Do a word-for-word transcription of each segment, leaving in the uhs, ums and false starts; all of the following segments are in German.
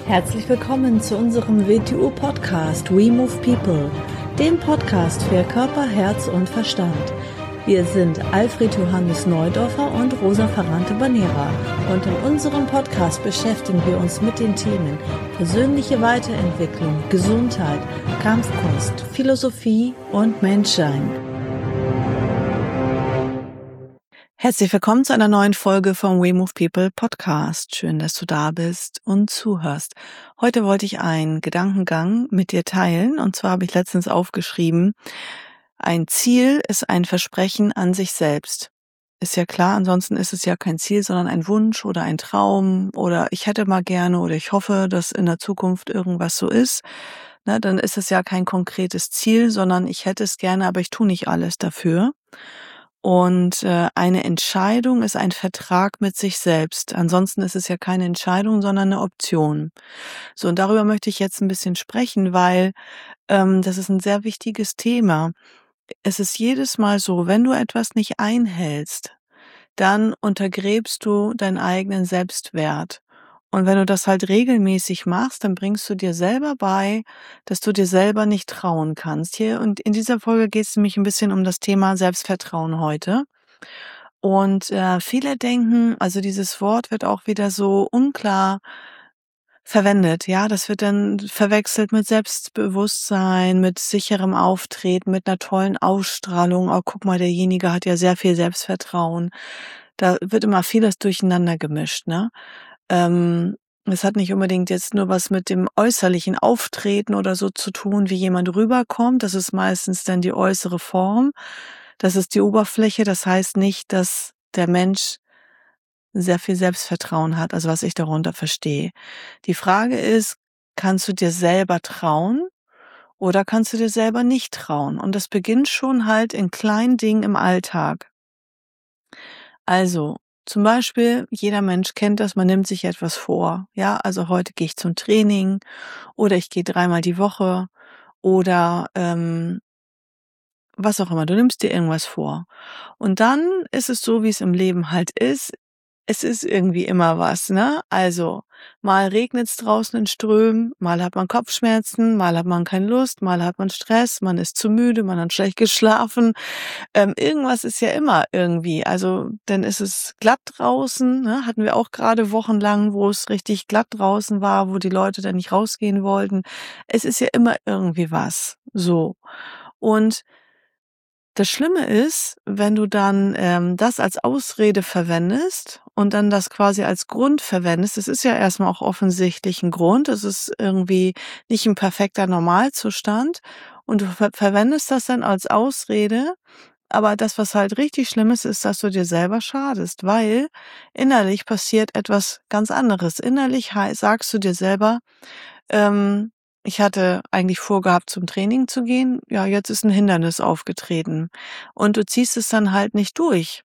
Herzlich willkommen zu unserem W T U-Podcast We Move People, dem Podcast für Körper, Herz und Verstand. Wir sind Alfred Johannes Neudorfer und Rosa Ferrante-Banera und in unserem Podcast beschäftigen wir uns mit den Themen persönliche Weiterentwicklung, Gesundheit, Kampfkunst, Philosophie und Menschsein. Herzlich willkommen zu einer neuen Folge vom We Move People Podcast. Schön, dass du da bist und zuhörst. Heute wollte ich einen Gedankengang mit dir teilen, und zwar habe ich letztens aufgeschrieben: Ein Ziel ist ein Versprechen an sich selbst. Ist ja klar, ansonsten ist es ja kein Ziel, sondern ein Wunsch oder ein Traum oder ich hätte mal gerne oder ich hoffe, dass in der Zukunft irgendwas so ist. Na, dann ist es ja kein konkretes Ziel, sondern ich hätte es gerne, aber ich tue nicht alles dafür. Und äh, eine Entscheidung ist ein Vertrag mit sich selbst. Ansonsten ist es ja keine Entscheidung, sondern eine Option. So, und darüber möchte ich jetzt ein bisschen sprechen, weil ähm, das ist ein sehr wichtiges Thema. Es ist jedes Mal so, wenn du etwas nicht einhältst, dann untergräbst du deinen eigenen Selbstwert. Und wenn du das halt regelmäßig machst, dann bringst du dir selber bei, dass du dir selber nicht trauen kannst. Hier und in dieser Folge geht es nämlich ein bisschen um das Thema Selbstvertrauen heute. Und äh, viele denken, also dieses Wort wird auch wieder so unklar verwendet. Ja, das wird dann verwechselt mit Selbstbewusstsein, mit sicherem Auftreten, mit einer tollen Ausstrahlung. Oh, guck mal, derjenige hat ja sehr viel Selbstvertrauen. Da wird immer vieles durcheinander gemischt, ne? Ähm, es hat nicht unbedingt jetzt nur was mit dem äußerlichen Auftreten oder so zu tun, wie jemand rüberkommt. Das ist meistens dann die äußere Form. Das ist die Oberfläche. Das heißt nicht, dass der Mensch sehr viel Selbstvertrauen hat, also was ich darunter verstehe. Die Frage ist, kannst du dir selber trauen oder kannst du dir selber nicht trauen? Und das beginnt schon halt in kleinen Dingen im Alltag. Also, zum Beispiel, jeder Mensch kennt das, man nimmt sich etwas vor. Ja, also heute gehe ich zum Training oder ich gehe dreimal die Woche oder ähm, was auch immer. Du nimmst dir irgendwas vor. Und dann ist es so, wie es im Leben halt ist. Es ist irgendwie immer was, ne? Also, mal regnet's draußen in Strömen, mal hat man Kopfschmerzen, mal hat man keine Lust, mal hat man Stress, man ist zu müde, man hat schlecht geschlafen. Ähm, irgendwas ist ja immer irgendwie. Also, dann ist es glatt draußen, ne? Hatten wir auch gerade wochenlang, wo es richtig glatt draußen war, wo die Leute dann nicht rausgehen wollten. Es ist ja immer irgendwie was. So. Und das Schlimme ist, wenn du dann ähm, das als Ausrede verwendest und dann das quasi als Grund verwendest. Es ist ja erstmal auch offensichtlich ein Grund. Es ist irgendwie nicht ein perfekter Normalzustand. Und du ver verwendest das dann als Ausrede. Aber das, was halt richtig schlimm ist, ist, dass du dir selber schadest, weil innerlich passiert etwas ganz anderes. Innerlich hei- sagst du dir selber, ähm, ich hatte eigentlich vorgehabt, zum Training zu gehen. Ja, jetzt ist ein Hindernis aufgetreten. Und du ziehst es dann halt nicht durch.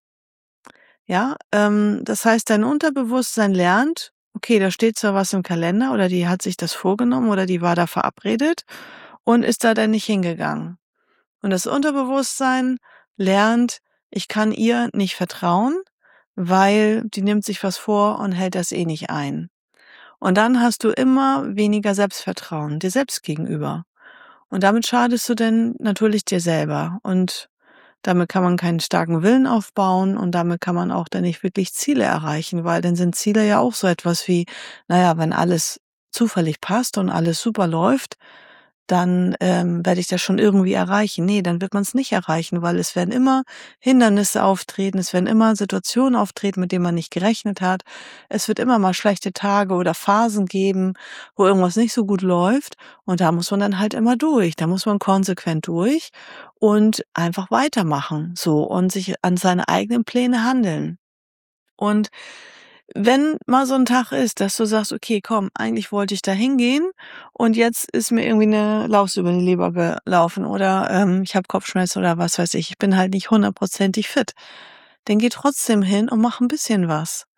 Ja, ähm, das heißt, dein Unterbewusstsein lernt, okay, da steht zwar was im Kalender oder die hat sich das vorgenommen oder die war da verabredet und ist da dann nicht hingegangen. Und das Unterbewusstsein lernt, ich kann ihr nicht vertrauen, weil die nimmt sich was vor und hält das eh nicht ein. Und dann hast du immer weniger Selbstvertrauen dir selbst gegenüber. Und damit schadest du denn natürlich dir selber. Und damit kann man keinen starken Willen aufbauen und damit kann man auch dann nicht wirklich Ziele erreichen, weil dann sind Ziele ja auch so etwas wie, naja, wenn alles zufällig passt und alles super läuft, dann ähm, werde ich das schon irgendwie erreichen. Nee, dann wird man es nicht erreichen, weil es werden immer Hindernisse auftreten, es werden immer Situationen auftreten, mit denen man nicht gerechnet hat. Es wird immer mal schlechte Tage oder Phasen geben, wo irgendwas nicht so gut läuft und da muss man dann halt immer durch. Da muss man konsequent durch und einfach weitermachen, so, und sich an seine eigenen Pläne handeln. Und wenn mal so ein Tag ist, dass du sagst: „Okay, komm, eigentlich wollte ich da hingehen und jetzt ist mir irgendwie eine Laus über die Leber gelaufen oder, ähm, ich habe Kopfschmerzen oder was weiß ich. Ich bin halt nicht hundertprozentig fit.“ Dann geh trotzdem hin und mach ein bisschen was.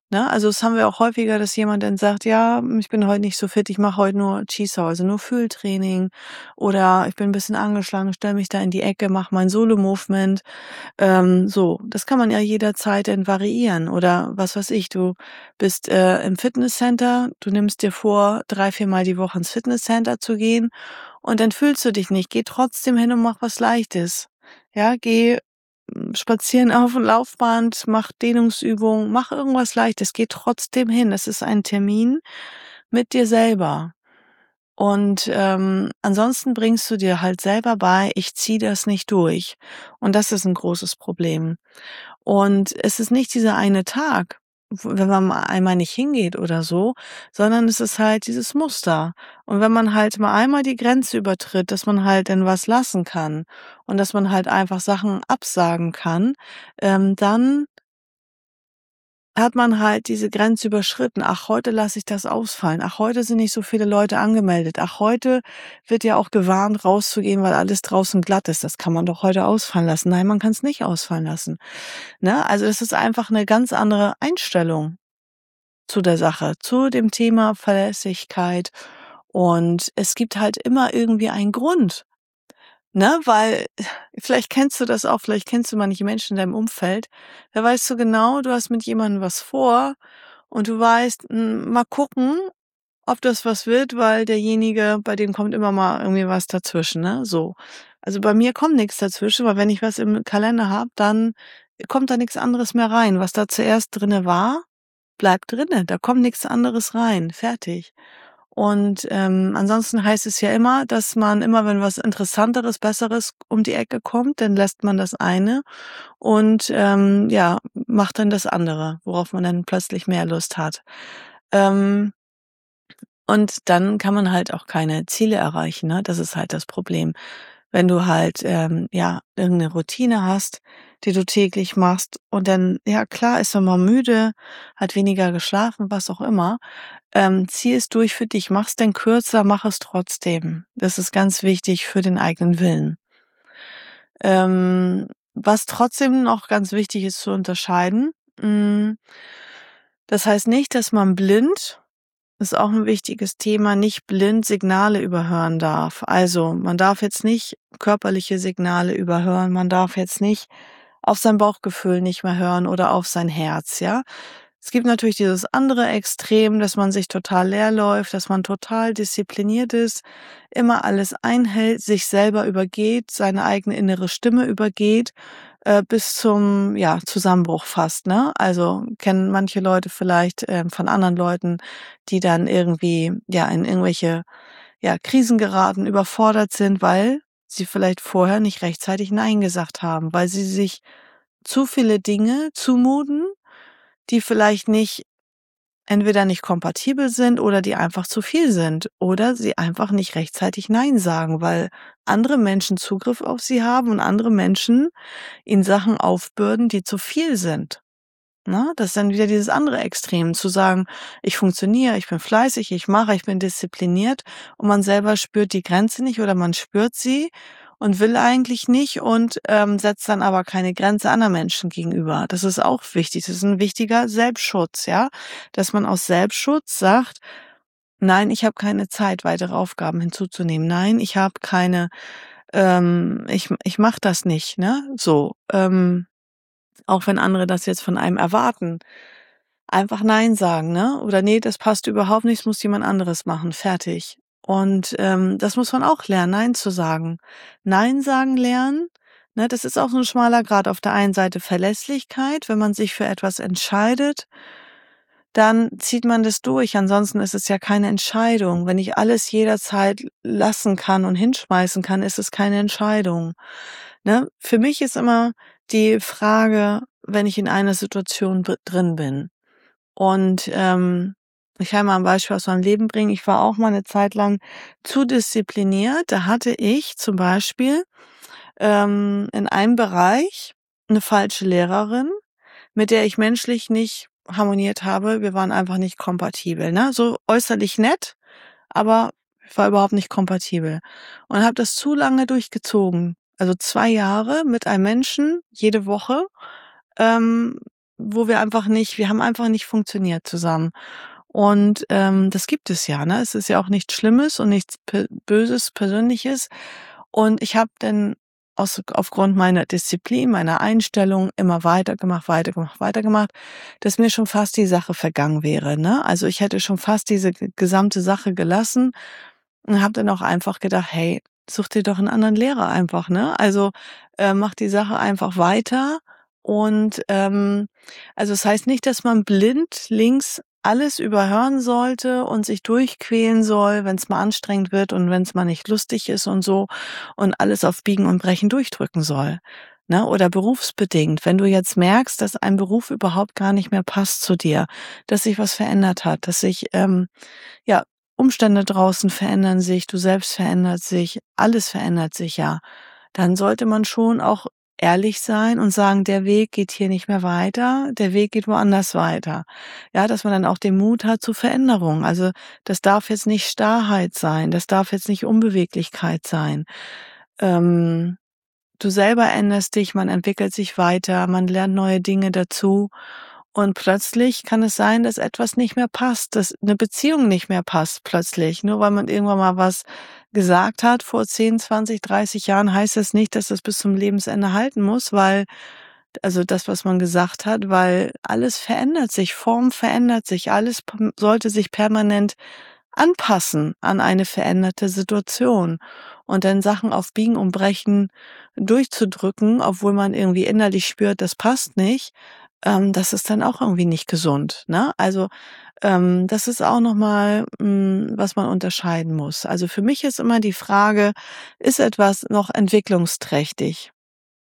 Ne? Also, das haben wir auch häufiger, dass jemand dann sagt: „Ja, ich bin heute nicht so fit, ich mache heute nur Chi-Sao, also nur Fühltraining oder ich bin 'n bisschen angeschlagen, stelle mich da in die Ecke, mache mein Solo-Movement." Ähm, so, das kann man ja jederzeit dann variieren oder was weiß ich, du bist, äh, im Fitnesscenter, du nimmst dir vor, drei, viermal die Woche ins Fitnesscenter zu gehen und dann fühlst du dich nicht. Geh trotzdem hin und mach was Leichtes. Ja, geh hm, spazieren auf 'n Laufband, mach Dehnungsübungen, mach irgendwas Leichtes. Geh trotzdem hin. Es ist ein Termin mit dir selber. Und, ähm, ansonsten bringst du dir halt selber bei: „Ich ziehe das nicht durch." Und das ist 'n großes Problem. Und es ist nicht dieser eine Tag, w wenn man mal einmal nicht hingeht oder so, sondern es ist halt dieses Muster. Und wenn man halt mal einmal die Grenze übertritt, dass man halt dann was lassen kann und dass man halt einfach Sachen absagen kann, ähm, dann hat man halt diese Grenze überschritten. „Ach, heute lasse ich das ausfallen. Ach, heute sind nicht so viele Leute angemeldet. Ach, heute wird ja auch gewarnt, rauszugehen, weil alles draußen glatt ist. Das kann man doch heute ausfallen lassen." Nein, man kann's nicht ausfallen lassen, ne? Also, es ist einfach 'ne ganz andere Einstellung zu der Sache, zu dem Thema Verlässlichkeit. Und es gibt halt immer irgendwie einen Grund, ne? Weil vielleicht kennst du das auch, vielleicht kennst du manche Menschen in deinem Umfeld, da weißt du genau, du hast mit jemandem was vor und du weißt, hm, mal gucken, ob das was wird, weil derjenige, bei dem kommt immer mal irgendwie was dazwischen, ne, so. Also, bei mir kommt nix dazwischen, weil wenn ich was im Kalender habe, dann kommt da nix anderes mehr rein. Was da zuerst drinne war, bleibt drinne. Da kommt nix anderes rein, fertig. Und, ähm, ansonsten heißt es ja immer, dass man immer, wenn was Interessanteres, Besseres um die Ecke kommt, dann lässt man das eine und, ähm, ja, macht dann das andere, worauf man dann plötzlich mehr Lust hat. Ähm und dann kann man halt auch keine Ziele erreichen, ne? Das ist halt das Problem. Wenn du halt, ähm, ja, irgend 'ne Routine hast, die du täglich machst und dann ja klar ist man mal müde, hat weniger geschlafen, was auch immer. Ähm, zieh es durch für dich. Mach's denn kürzer, mach es trotzdem. Das ist ganz wichtig für den eigenen Willen. Ähm, was trotzdem noch ganz wichtig ist zu unterscheiden, hm das heißt nicht, dass man blind ist auch 'n wichtiges Thema, nicht blind Signale überhören darf. Also, man darf jetzt nicht körperliche Signale überhören, man darf jetzt nicht auf sein Bauchgefühl nicht mehr hören oder auf sein Herz, ja? Es gibt natürlich dieses andere Extrem, dass man sich total leer läuft, dass man total diszipliniert ist, immer alles einhält, sich selber übergeht, seine eigene innere Stimme übergeht, äh, bis zum, ja, Zusammenbruch fast, ne? Also, kennen manche Leute vielleicht, ähm, von anderen Leuten, die dann irgendwie, ja, in irgendwelche, ja, Krisen geraten, überfordert sind, weil sie vielleicht vorher nicht rechtzeitig „Nein" gesagt haben, weil sie sich zu viele Dinge zumuten, die vielleicht nicht entweder nicht kompatibel sind oder die einfach zu viel sind oder sie einfach nicht rechtzeitig „Nein" sagen, weil andere Menschen Zugriff auf sie haben und andere Menschen ihnen Sachen aufbürden, die zu viel sind, ne? Das ist dann wieder dieses andere Extrem zu sagen: „Ich funktioniere, ich bin fleißig, ich mache, ich bin diszipliniert." Und man selber spürt die Grenze nicht oder man spürt sie und will eigentlich nicht und, ähm, setzt dann aber keine Grenze anderen Menschen gegenüber. Das ist auch wichtig. Das ist 'n wichtiger Selbstschutz, ja? Dass man aus Selbstschutz sagt: „Nein, ich habe keine Zeit, weitere Aufgaben hinzuzunehmen. Nein, ich habe keine ähm, ich ich mache das nicht", ne? So, ähm, auch wenn andere das jetzt von einem erwarten. Einfach „Nein" sagen, ne? Oder „Ne, das passt überhaupt nicht, das muss jemand anderes machen." Fertig. Und, ähm, das muss man auch lernen, „Nein" zu sagen. „Nein" sagen lernen, ne, das ist auch so 'n schmaler Grat. Auf der einen Seite Verlässlichkeit, wenn man sich für etwas entscheidet dann zieht man das durch, ansonsten ist es ja keine Entscheidung. Wenn ich alles jederzeit lassen kann und hinschmeißen kann, ist es keine Entscheidung, ne? Für mich ist immer die Frage, wenn ich in einer Situation b drin bin und, ähm, ich kann mal 'n Beispiel aus meinem Leben bringen. Ich war auch mal 'ne Zeit lang zu diszipliniert. Da hatte ich zum Beispiel, ähm, in einem Bereich 'ne falsche Lehrerin, mit der ich menschlich nicht harmoniert habe. Wir waren einfach nicht kompatibel, ne? So äußerlich nett, aber ich war überhaupt nicht kompatibel und habe das zu lange durchgezogen. Also, zwei Jahre mit einem Menschen jede Woche, ähm, wo wir einfach nicht wir haben einfach nicht funktioniert zusammen. Und, ähm, das gibt es ja, ne? Es ist ja auch nichts Schlimmes und nichts Pe Böses, Persönliches. Und ich habe dann aus aufgrund meiner Disziplin, meiner Einstellung immer weitergemacht, weitergemacht, weitergemacht, dass mir schon fast die Sache vergangen wäre, ne? Also, ich hätte schon fast diese g gesamte Sache gelassen und habe dann auch einfach gedacht: „Hey, such dir doch einen anderen Lehrer einfach, ne? Also, äh, mach die Sache einfach weiter." Und, ähm, also, es heißt nicht, dass man blind links alles überhören sollte und sich durchquälen soll, wenn es mal anstrengend wird und wenn es mal nicht lustig ist und so und alles auf Biegen und Brechen durchdrücken soll, ne? Oder berufsbedingt, wenn du jetzt merkst, dass ein Beruf überhaupt gar nicht mehr passt zu dir, dass sich was verändert hat, dass sich, ähm, ja, Umstände draußen verändern sich, du selbst verändert sich, alles verändert sich ja. Dann sollte man schon auch ehrlich sein und sagen: „Der Weg geht hier nicht mehr weiter, der Weg geht woanders weiter." Ja, dass man dann auch den Mut hat zu Veränderung. Also, das darf jetzt nicht Starrheit sein, das darf jetzt nicht Unbeweglichkeit sein. Ähm Du selber änderst dich, man entwickelt sich weiter, man lernt neue Dinge dazu und plötzlich kann es sein, dass etwas nicht mehr passt, dass eine Beziehung nicht mehr passt plötzlich. Nur weil man irgendwann mal was gesagt hat vor zehn, zwanzig, dreißig Jahren, heißt das nicht, dass das bis zum Lebensende halten muss, weil also das, was man gesagt hat, weil alles verändert sich, Form verändert sich, alles p sollte sich permanent anpassen an eine veränderte Situation. Und dann Sachen auf Biegen und Brechen durchzudrücken, obwohl man irgendwie innerlich spürt, das passt nicht, ähm, das ist dann auch irgendwie nicht gesund, ne? Also, ähm, das ist auch noch mal, hm, was man unterscheiden muss. Also, für mich ist immer die Frage: Ist etwas noch entwicklungsträchtig?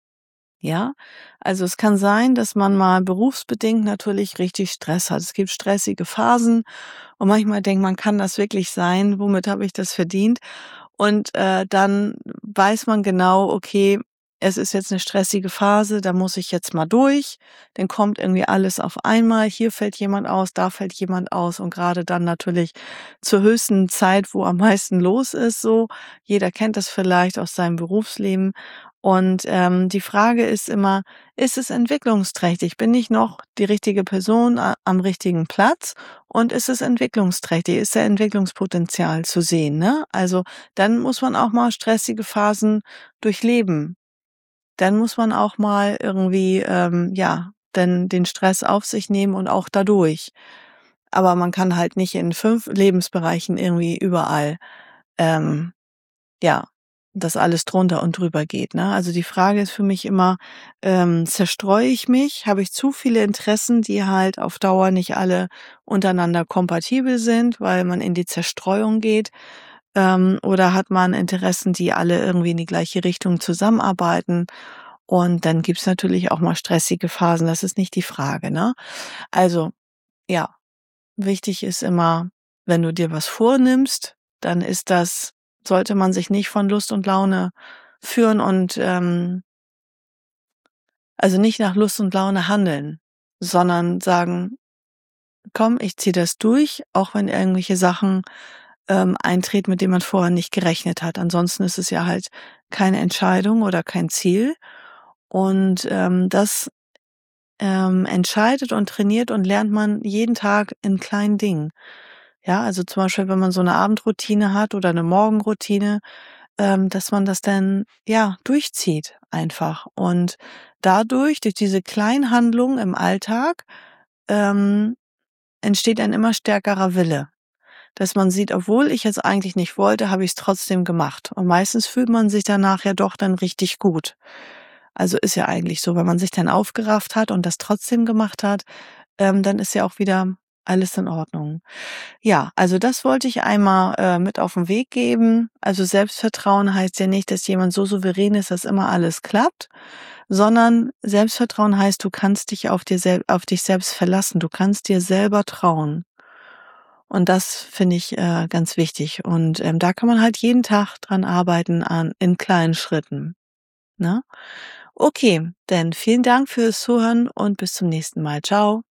Ja, also es kann sein, dass man mal berufsbedingt natürlich richtig Stress hat. Es gibt stressige Phasen und manchmal denkt man, kann das wirklich sein? Womit habe ich das verdient? Und äh, dann weiß man genau, okay, es ist jetzt eine stressige Phase, da muss ich jetzt mal durch. Dann kommt irgendwie alles auf einmal. Hier fällt jemand aus, da fällt jemand aus und gerade dann natürlich zur höchsten Zeit, wo am meisten los ist. So, jeder kennt das vielleicht aus seinem Berufsleben. Und ähm, die Frage ist immer, ist es entwicklungsträchtig? Bin ich noch die richtige Person a- am richtigen Platz? Und ist es entwicklungsträchtig? Ist der Entwicklungspotenzial zu sehen? Ne? Also dann muss man auch mal stressige Phasen durchleben. Dann muss man auch mal irgendwie, ähm, ja, denn den Stress auf sich nehmen und auch dadurch. Aber man kann halt nicht in fünf Lebensbereichen irgendwie überall ähm, ja, dass alles drunter und drüber geht, ne? Also, die Frage ist für mich immer, ähm, zerstreue ich mich? Habe ich zu viele Interessen, die halt auf Dauer nicht alle untereinander kompatibel sind, weil man in die Zerstreuung geht? Ähm, oder hat man Interessen, die alle irgendwie in die gleiche Richtung zusammenarbeiten? Und dann gibt's natürlich auch mal stressige Phasen, das ist nicht die Frage, ne? Also, ja, wichtig ist immer, wenn du dir was vornimmst, dann ist das sollte man sich nicht von Lust und Laune führen und, ähm also nicht nach Lust und Laune handeln, sondern sagen: „Komm, ich ziehe das durch, auch wenn irgendwelche Sachen, ähm, eintreten, mit denen man vorher nicht gerechnet hat." Ansonsten ist es ja halt keine Entscheidung oder kein Ziel. Und, ähm, das, ähm, entscheidet und trainiert und lernt man jeden Tag in kleinen Dingen. Ja, also zum Beispiel, wenn man so eine Abendroutine hat oder eine Morgenroutine, ähm, dass man das dann, ja, durchzieht einfach. Und dadurch, durch diese kleinen Handlungen im Alltag, ähm, entsteht ein immer stärkerer Wille, dass man sieht: „Obwohl ich jetzt eigentlich nicht wollte, habe ich es trotzdem gemacht." Und meistens fühlt man sich danach ja doch dann richtig gut. Also, ist ja eigentlich so, wenn man sich dann aufgerafft hat und das trotzdem gemacht hat, ähm, dann ist ja auch wieder alles in Ordnung. Ja, also das wollte ich einmal, äh, mit auf 'n Weg geben. Also, Selbstvertrauen heißt ja nicht, dass jemand so souverän ist, dass immer alles klappt, sondern Selbstvertrauen heißt, du kannst dich auf dir sel auf dich selbst verlassen. Du kannst dir selber trauen. Und das finde ich, äh, ganz wichtig. Und, ähm, da kann man halt jeden Tag dran arbeiten an in kleinen Schritten, ne? Okay, dann vielen Dank fürs Zuhören und bis zum nächsten Mal. Tschau.